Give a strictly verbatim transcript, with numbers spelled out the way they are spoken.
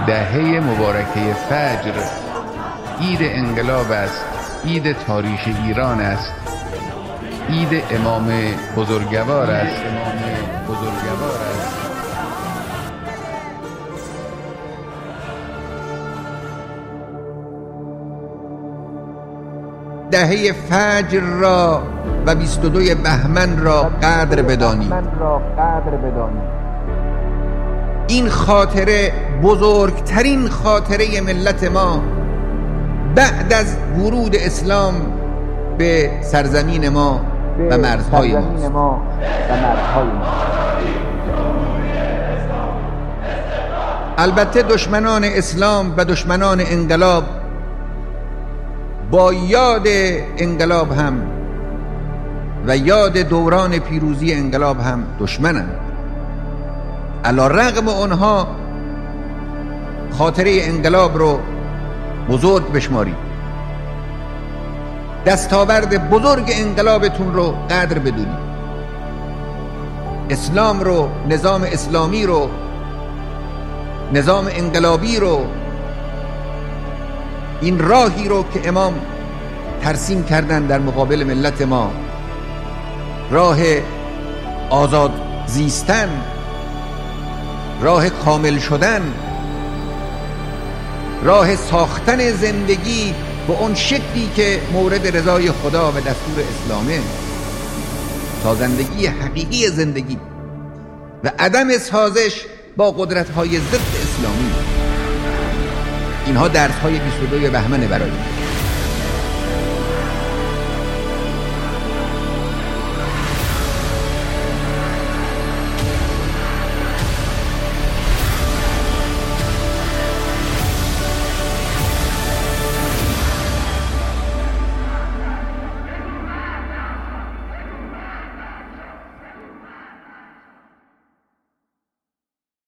دهه مبارکه فجر، عید انقلاب است، عید تاریخ ایران است، عید امام بزرگوار است امام بزرگوار است دهه فجر را و بیست و دو بهمن را قدر بدانید. این خاطره بزرگترین خاطره ملت ما بعد از ورود اسلام به سرزمین ما و مرزهای ما. البته دشمنان اسلام و دشمنان انقلاب با یاد انقلاب هم و یاد دوران پیروزی انقلاب هم دشمنند. علی رغم اونها خاطره انقلاب رو بزرگ بشمارید، دستاورد بزرگ انقلابتون رو قدر بدونید، اسلام رو، نظام اسلامی رو، نظام انقلابی رو، این راهی رو که امام ترسیم کردن در مقابل ملت ما، راه آزاد زیستن، راه کامل شدن، راه ساختن زندگی به اون شکلی که مورد رضای خدا و دستور اسلامه، سازندگی حقیقی زندگی و عدم سازش با قدرت‌های ضد اسلامی. اینها درس‌های بیست و دو بهمن برای